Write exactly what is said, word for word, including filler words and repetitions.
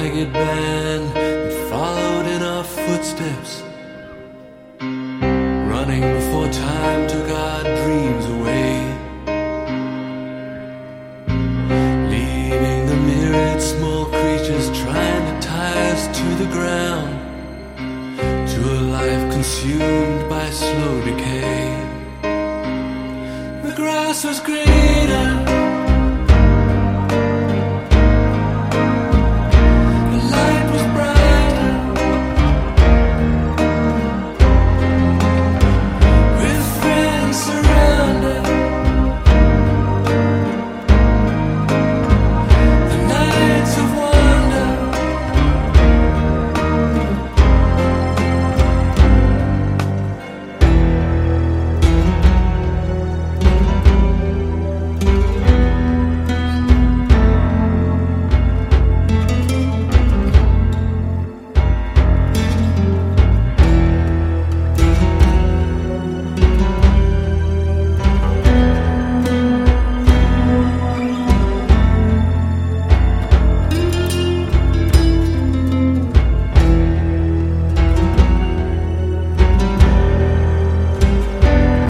ragged band that followed in our footsteps, running before time took our dreams away, leaving the myriad small creatures trying to tie us to the ground, to a life consumed by slow decay. The grass was green